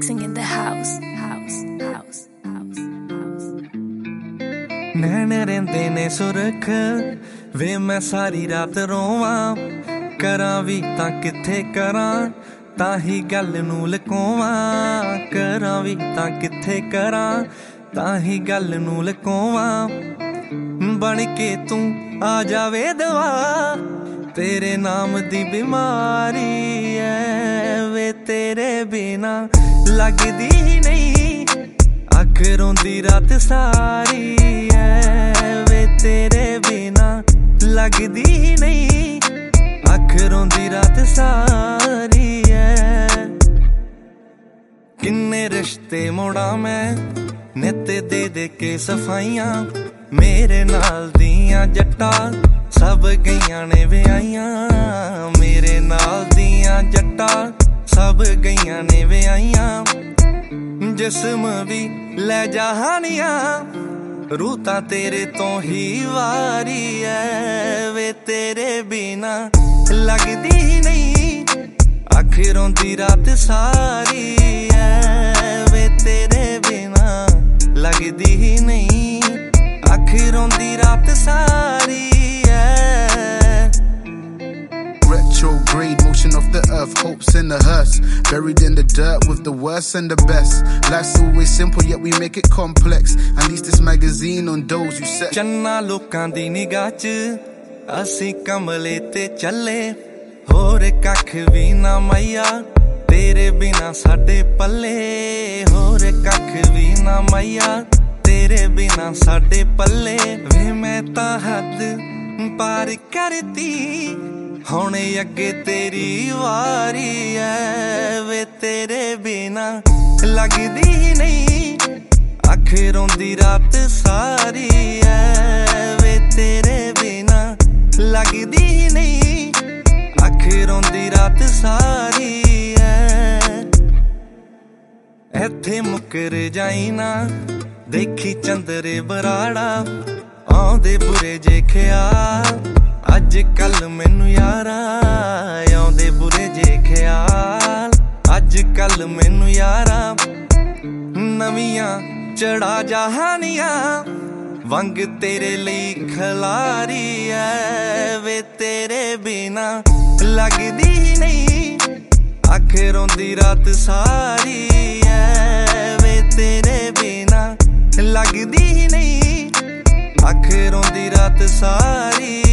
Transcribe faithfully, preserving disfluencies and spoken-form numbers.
Mixing in the house, house, house, house, house. नैन रेंदे ने सुरख वे मैं सारी रात रोवां करां भी तां किथे करां ताही गल नूं लकोवां करां भी तां किथे करां ताही गल नूं लकोवां बन के तू आ जावे दवा तेरे नाम दी बीमारी है वे तेरे बिना लगदी नहीं अख रोंदी रात सारी है वे तेरे बिना लगदी नहीं अख रोंदी रात सारी है किन्ने रिश्ते मोड़ा मैं नित दे दे के सफाइयां मेरे नाल दियां जट्टा सब गईयां ने विआइयां मेरे नाल दियां जट्टा सब गईयां ने विआइयां जिस्म भी ले जहानियां रूह तां तेरे तो ही वारी है वे तेरे बिना लगदी नहीं अख रोंदी रात सारी है वे तेरे बिना लगदी नहीं अख रोंदी रात सारी Retrograde motion of the earth, hopes in the hearse, buried in the dirt with the worst and the best. Life's always simple yet we make it complex. At least this magazine on those you set. चन्ना लोकां दी निगाह च असी कमले ते चले होर कख भी ना मैया तेरे बिना साडे पल्ले होर कख भी ना मैया तेरे बिना साडे पल्ले वे मैं तां हद पार करती हुण अगे तेरी वारी है वे तेरे बिना लगदी नहीं अख रोंदी रात सारी है वे तेरे बिना लगदी नहीं अख रोंदी रात सारी है इत्थे मुकर जाई ना देखी चंदरे बराड़ा आउंदे बुरे जे ख्याल अज कल मैनू यारा आउंदे बुरे जे ख्याल अज कल मैनू यारा नवियां चढ़ा जहानियां वंग तेरे लई खलारी है वे तेरे बिना लगदी नहीं अख रोंदी रात सारी है वे तेरे बिना लगदी नहीं अख रोंदी रात सारी